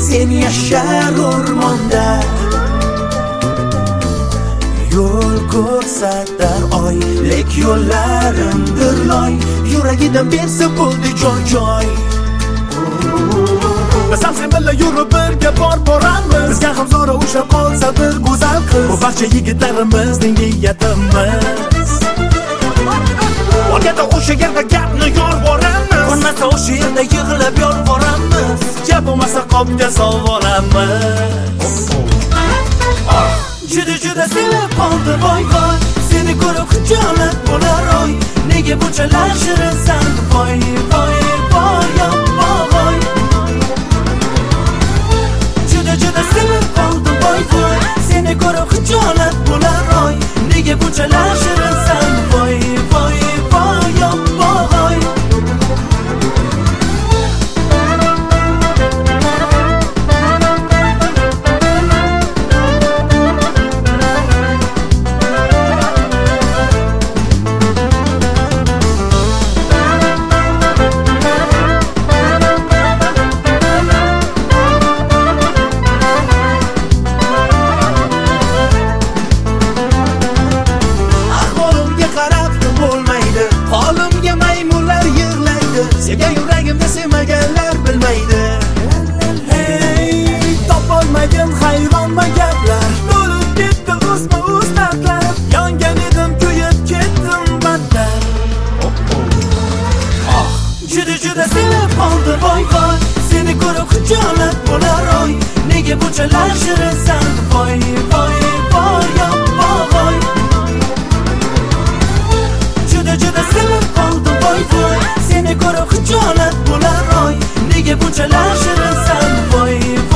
sen yashar o'rmonda. Yo'l ko'rsatar oy, lek yo'llarimdir loy, yuragidan bersa bo'ldi joy. Biz ham sen bilan yurib birga boramiz. Bizga ham zora ushlab qolsa bir go'zal qiz. Bu barcha yigitlarimizning niyatimiz. O'rgada o'sha yerda gapni yorboramiz. Bo'lmasa o'sha yerda yig'lab yolvoramiz. Gap bo'lmasa qopga solvoramiz. Juda sevib qoldim voy. Seni ko'rib xijolat bo'lar oy. Nega bunchalar shirinsan voy. Juda sevib qoldim voy. Seni ko'rib xijolat bo'lar oy. Nega bunchalar shirinsan voy. Sevgan yuragimni sevmaganlar bilmaydi. Hey, topolmagin hayronma gaplar, bo'lib ketdi o'z dardlar. Yongan edim, kuyib ketdim battar. Juda sevib qoldim voy. Seni ko'rib xijolat bo'lar oy. Nega bunchalar shirinsan voy. Juda sevib qoldim voy. Seni ko'rib xijolat bo'lar oy. Nega bunchalar shirinsan voy.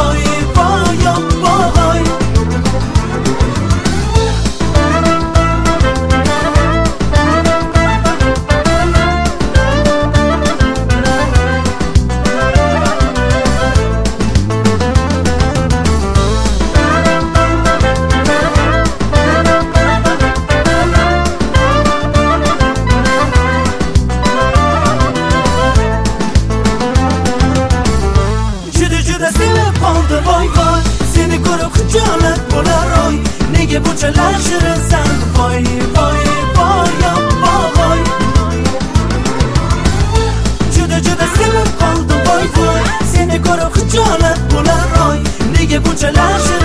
Sevib qoldim voy. Seni ko'rib xijolat bo'lar oy. Nega bunchalar shirinsan voy. Juda sevib qoldim voy. Seni ko'rib xijolat bo'lar oy. Nega bunchalar shirinsan